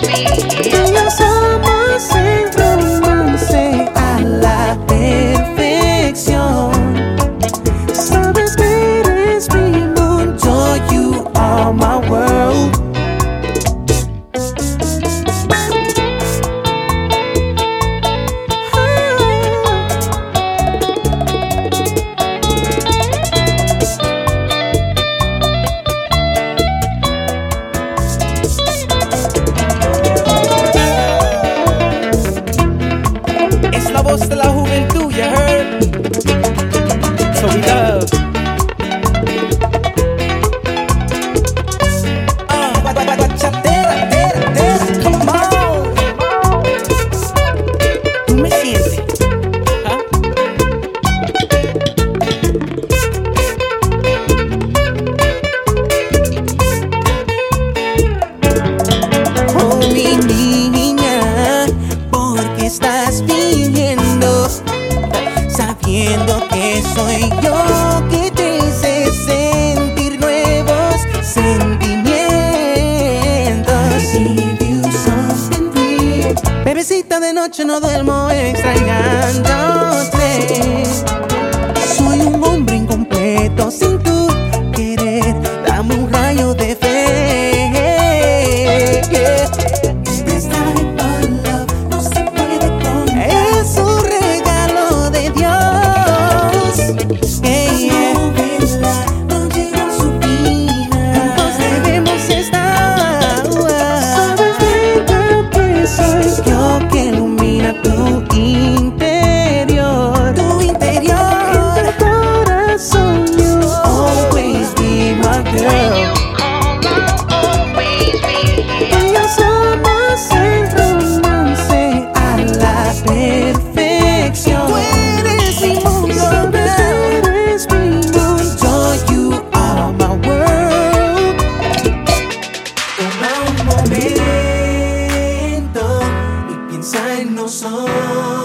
Ya somos el romance a la perfección. Sabes que eres mi mundo, you are my world. Es la voz de la juventud, you heard? So we love. Bachatera, come on. ¿Tú me sientes? ¿Ah? Oh, mi niña, ¿por qué estás fingiendo? Sabiendo que soy yo que te hice sentir nuevos sentimientos. Give you something real. Bebecita, de noche no duermo extrañándote. Soy un hombre incompleto sin tu querer. Dame un rayo de fe. This type of love no se puede comprar. Es un regalo de Dios. No llegó su final. Nos debemos estar. Sabes bien que soy yo que ilumina tu interior. Tu interior. En mi corazón, you always be my girl. Ya somos el romance a la perfección. Tú eres mi mundo, sabes que eres mi mundo, you are my world. Toma un momento y piensa en nosotros.